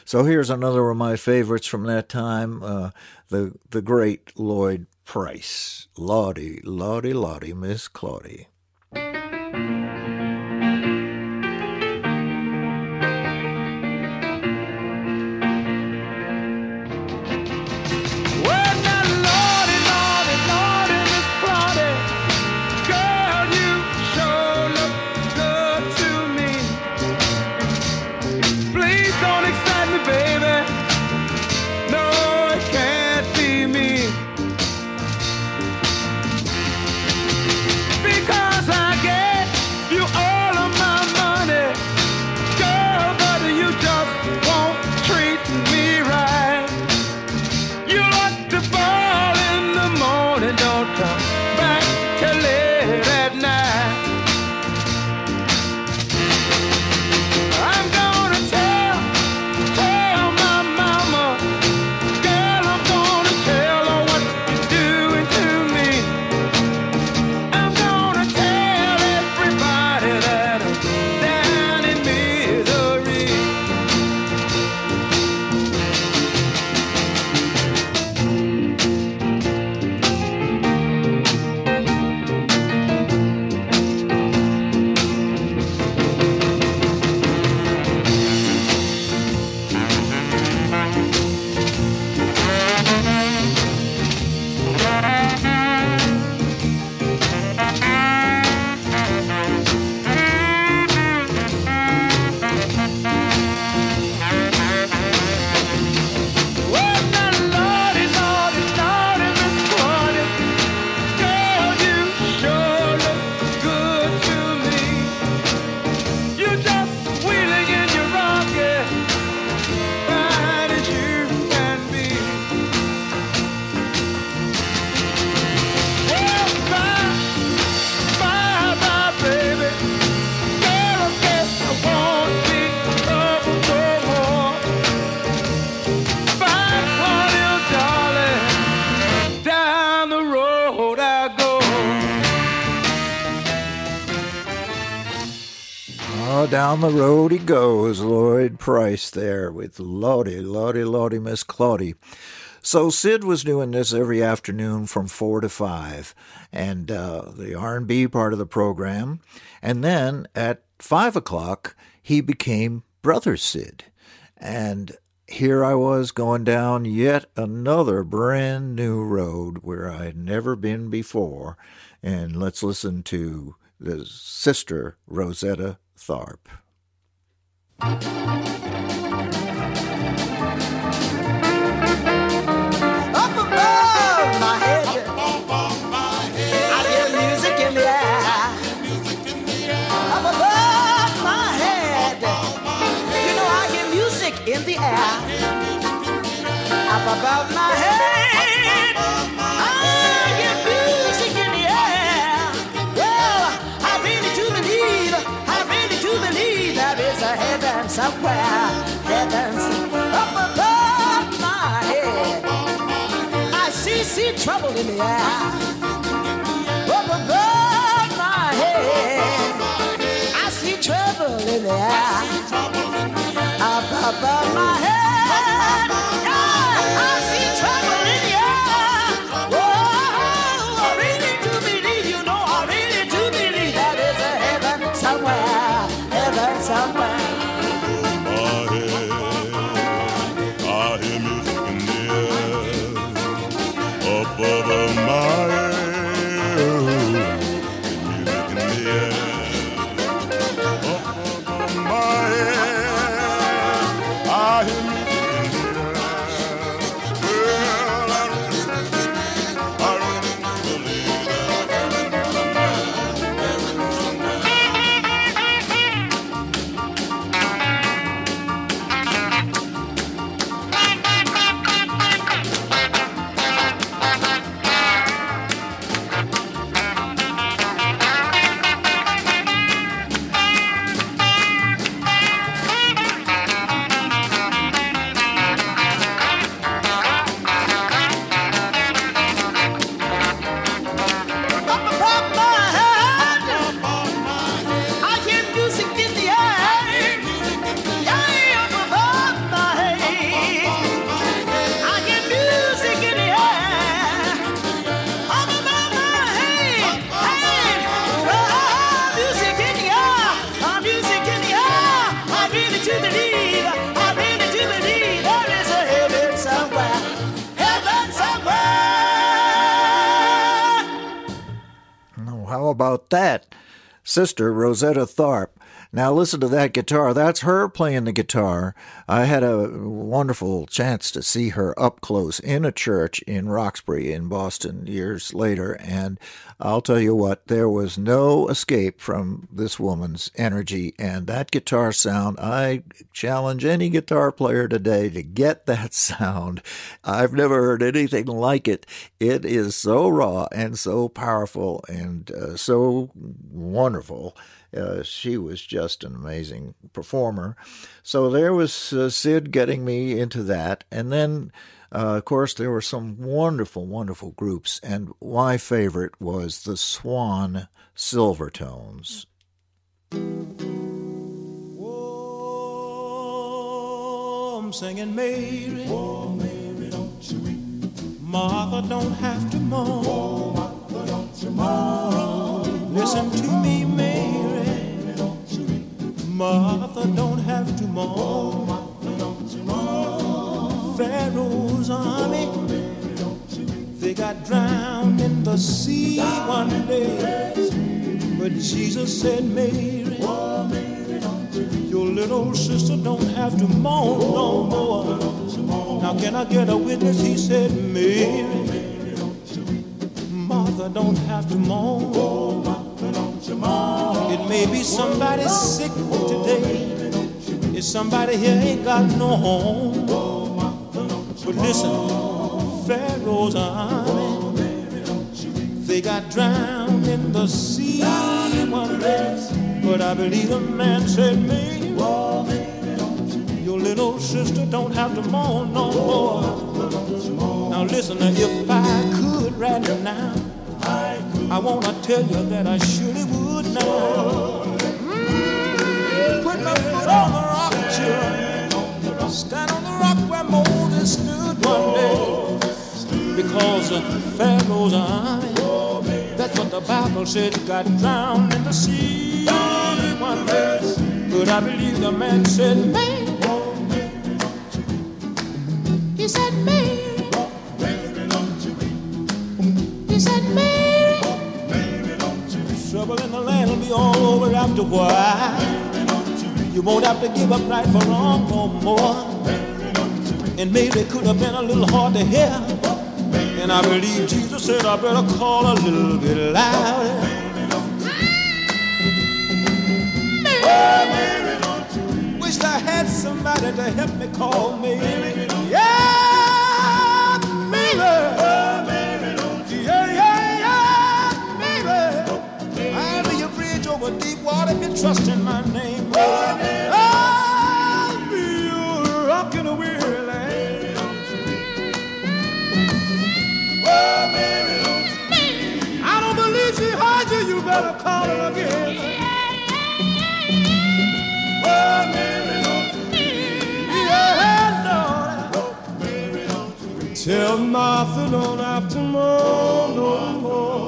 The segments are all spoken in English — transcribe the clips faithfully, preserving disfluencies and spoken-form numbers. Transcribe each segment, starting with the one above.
So here's another of my favorites from that time, uh, the the great Lloyd Price. Lottie, Lottie, Lottie, Miss Claudie. Down the road he goes, Lloyd Price there with Lottie, Lottie, Lottie, Miss Claudie. So Sid was doing this every afternoon from four to five, and uh, the R and B part of the program. And then at five o'clock, he became Brother Sid. And here I was going down yet another brand new road where I had never been before. And let's listen to the sister, Rosetta Tharpe. Up above my head, I hear music in the air. Up above my head, you know I hear music in the air. Up above my head, I hear music in the air. Well, I really do believe, I really do believe that is a heaven somewhere, heaven up above my head. I see, see trouble in the air. Up above my head, I see trouble in the air. Up above my head, yeah, I see trouble in the air. Oh, I really do believe, you know, I really do believe that is a heaven somewhere, heaven somewhere. Above my head, music in the air. Above my head, I hear music in the air. Well, I really, I really believe about that? Sister Rosetta Tharpe. Now listen to that guitar. That's her playing the guitar. I had a wonderful chance to see her up close in a church in Roxbury in Boston years later, and I'll tell you what, there was no escape from this woman's energy and that guitar sound. I challenge any guitar player today to get that sound. I've never heard anything like it. It is so raw and so powerful and uh, so wonderful. Uh, she was just an amazing performer. So there was uh, Sid getting me into that. And then, uh, of course, there were some wonderful, wonderful groups. And my favorite was the Swan Silvertones. Oh, I'm singing Mary. Oh, Mary, don't you weep. Martha don't have to mourn. Oh, Martha, don't you mourn. Listen to me, Mary. Martha don't have to mourn. Martha don't you mourn. Pharaoh's army, they got drowned in the sea one day. But Jesus said, Mary, your little sister don't have to mourn no more. Now can I get a witness? He said, Mary, Martha don't have to mourn. It may be somebody sick today. If somebody here ain't got no home. But listen, Pharaoh's army, they got drowned in the sea one day. But I believe the man said, me, your little sister don't have to mourn no more. Now listen, if I could right now, I want to tell you that I surely would now. Mm, put my foot on the rock, children. Stand on the rock where Moses stood one day. Because uh, Pharaoh's army, that's what the Bible said, got drowned in the sea one day. But I believe the man said, man. He said, man. He said, man. Trouble in the land will be all over after a while. You won't have to give up right for wrong no more. And maybe it could have been a little hard to hear. And I believe Jesus said I better call a little bit louder. Mary, wish I had somebody to help me call Mary. Yeah, Mary. Yeah, yeah, yeah, Mary. I'll be your bridge over deep water if you trust in my name. I'll be your rock in a weary land. I don't believe she heard you, you better call her again. Yeah, no. Tell Martha don't have to mourn no more.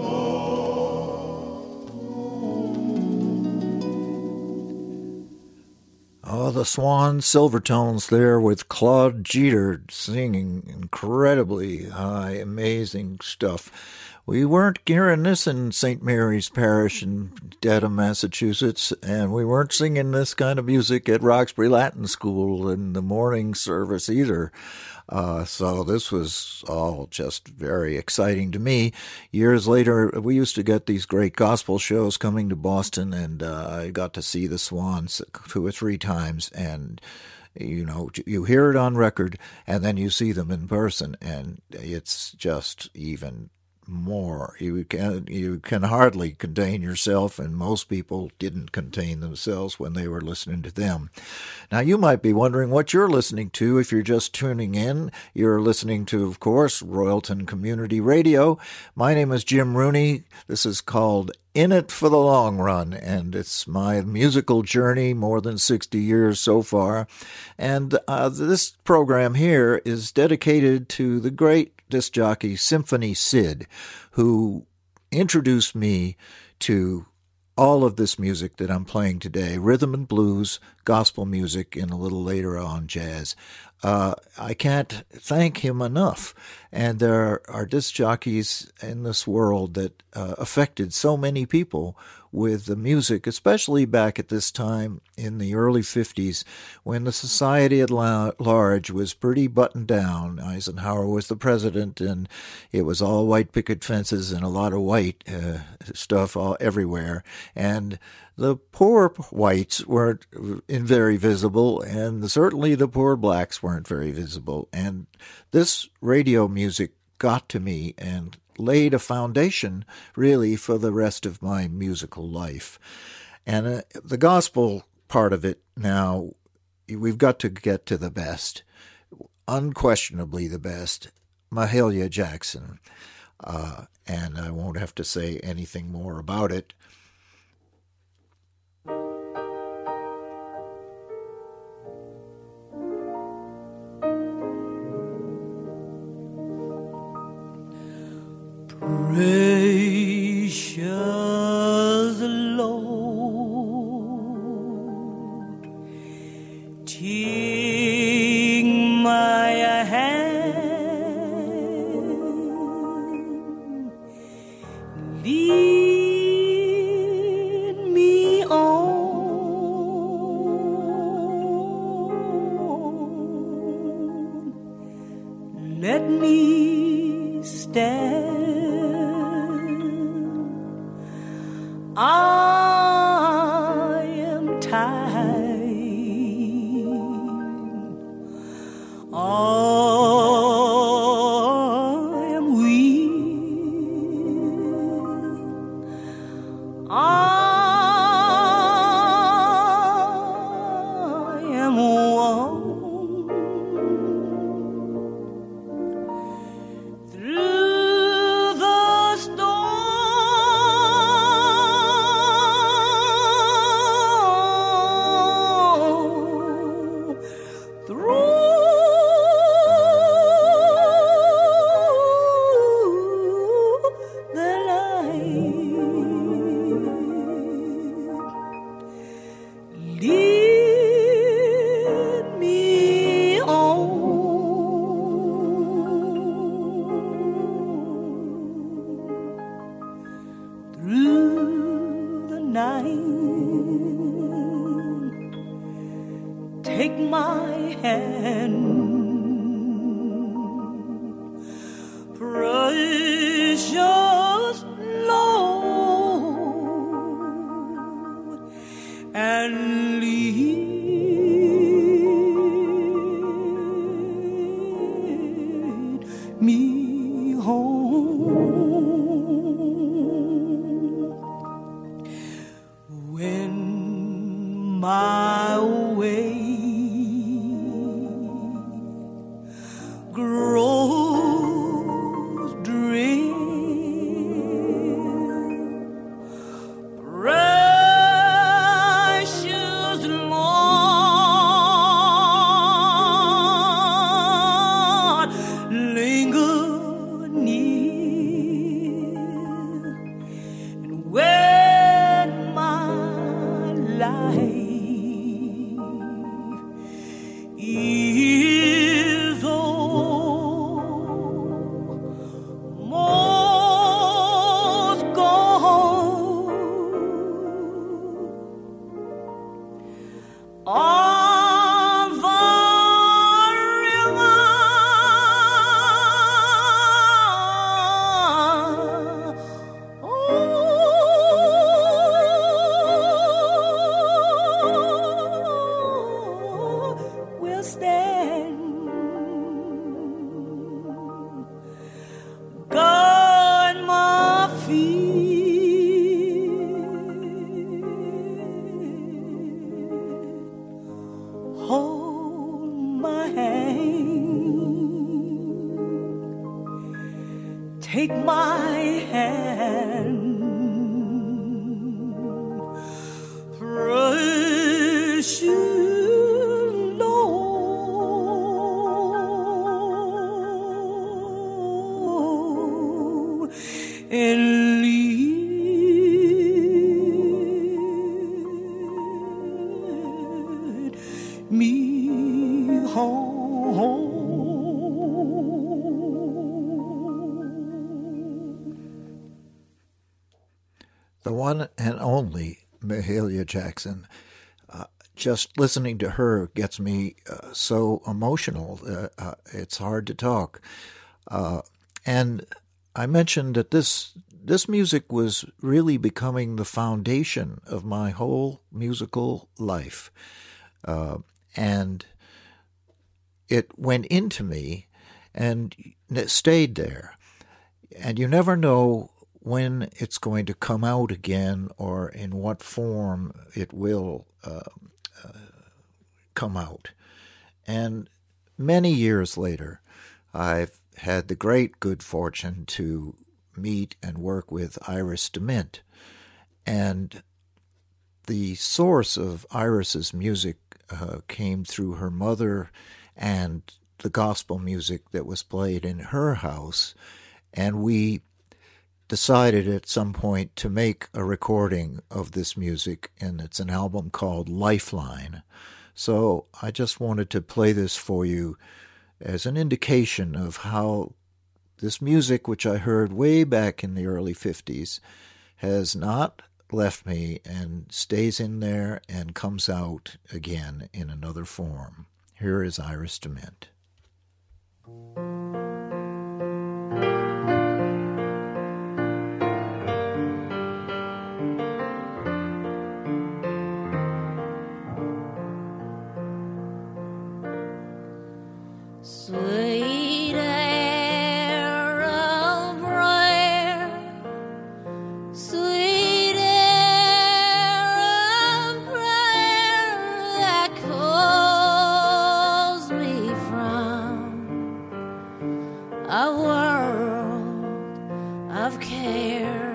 Oh, the Swan Silvertones there with Claude Jeter singing incredibly high, amazing stuff. We weren't hearing this in Saint Mary's Parish in Dedham, Massachusetts, and we weren't singing this kind of music at Roxbury Latin School in the morning service either. Uh, so this was all just very exciting to me. Years later, we used to get these great gospel shows coming to Boston, and uh, I got to see the Swans two or three times, and you know, you hear it on record, and then you see them in person, and it's just even more. You can you can hardly contain yourself, and most people didn't contain themselves when they were listening to them. Now, you might be wondering what you're listening to if you're just tuning in. You're listening to, of course, Royalton Community Radio. My name is Jim Rooney. This is called In It for the Long Run, and it's my musical journey, more than sixty years so far. And uh, this program here is dedicated to the great disc jockey Symphony Sid, who introduced me to all of this music that I'm playing today, rhythm and blues, gospel music, and a little later on jazz. Uh, I can't thank him enough. And there are disc jockeys in this world that uh, affected so many people with the music, especially back at this time in the early fifties when the society at large was pretty buttoned down. Eisenhower was the president, and it was all white picket fences and a lot of white uh, stuff all everywhere. And the poor whites weren't very visible, and certainly the poor blacks weren't very visible. And this radio music got to me and laid a foundation, really, for the rest of my musical life. And uh, the gospel part of it now, we've got to get to the best, unquestionably the best, Mahalia Jackson. Uh, and I won't have to say anything more about it. Precious Lord, take my hand, lead me on, let me stand. I am tired. I am weak. I am worn. Through the storm, take my hand, precious Lord, and lead me home. When my way grows drear, precious Lord, linger near. And when my life is almost gone, on the river, oh, we'll stand. Guard my feet, hold my hand, take my hand, precious Lord, and lead The one and only Mahalia Jackson. Uh, just listening to her gets me uh, so emotional. Uh, uh, it's hard to talk. Uh, and I mentioned that this this music was really becoming the foundation of my whole musical life. Uh, and it went into me and it stayed there. And you never know when it's going to come out again or in what form it will uh, uh, come out. And many years later, I've had the great good fortune to meet and work with Iris DeMint. And the source of Iris's music uh, came through her mother and the gospel music that was played in her house. And we decided at some point to make a recording of this music, and it's an album called Lifeline. So I just wanted to play this for you as an indication of how this music, which I heard way back in the early fifties, has not left me and stays in there and comes out again in another form. Here is Iris DeMint. Sweet air of prayer, sweet air of prayer that calls me from a world of care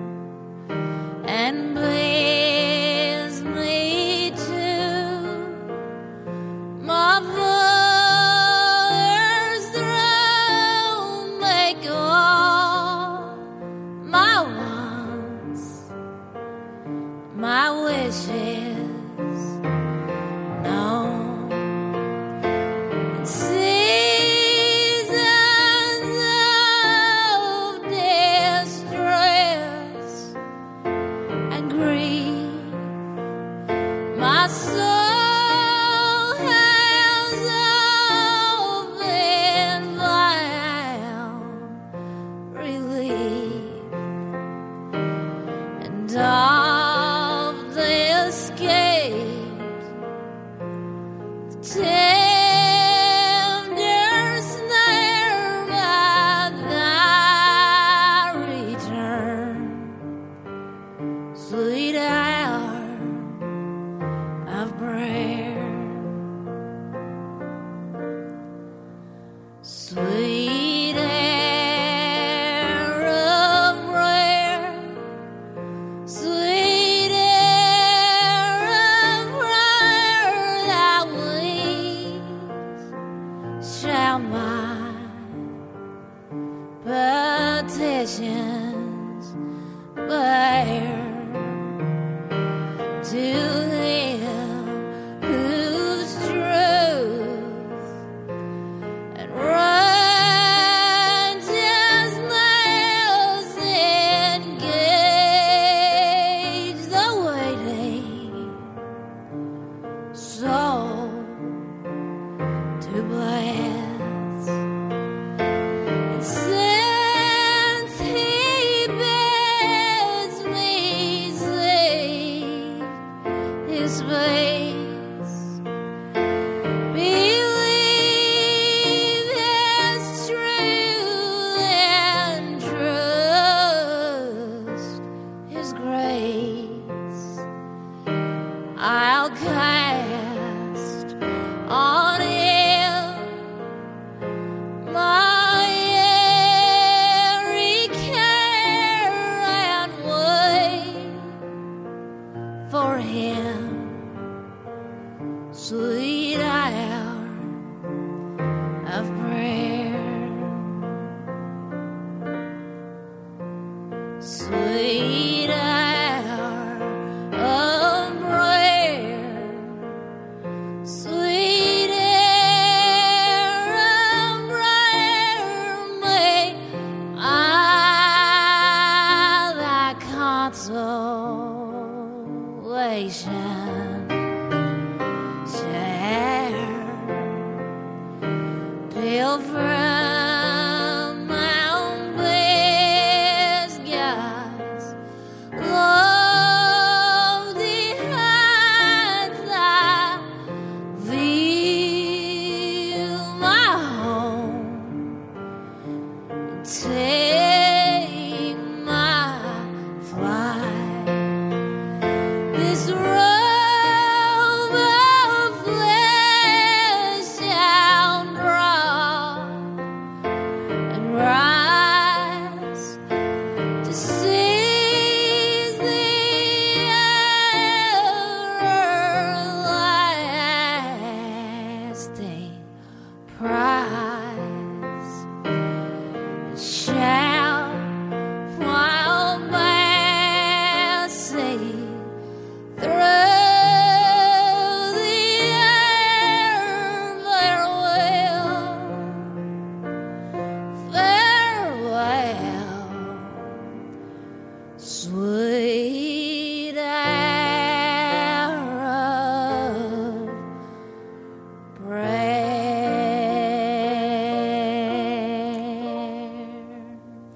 and brings me to my my wishes known in seasons of distress and grief. My soul has often found relief and dark. Tender snare by thy return, sweet hour of prayer, sweet air of prayer, sweet air of prayer that shall my petitions bear to Him whose truth and righteousness engage the waiting soul to bless. And since He bids me seek His face, believe His truth and trust His grace, I'll cast on Him fell from my own best guess. Love the heights I feel my home. Take my flight. This robe of flesh shall drop and rise to seize the everlasting prize. Shall wild bass sail through the air? Farewell, farewell, sweet